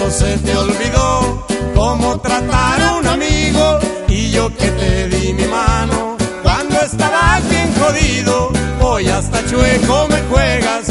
¿Acaso se te olvidó cómo tratar a un amigo? Y yo que te di mi mano cuando estabas bien jodido. Hoy hasta chueco me juegas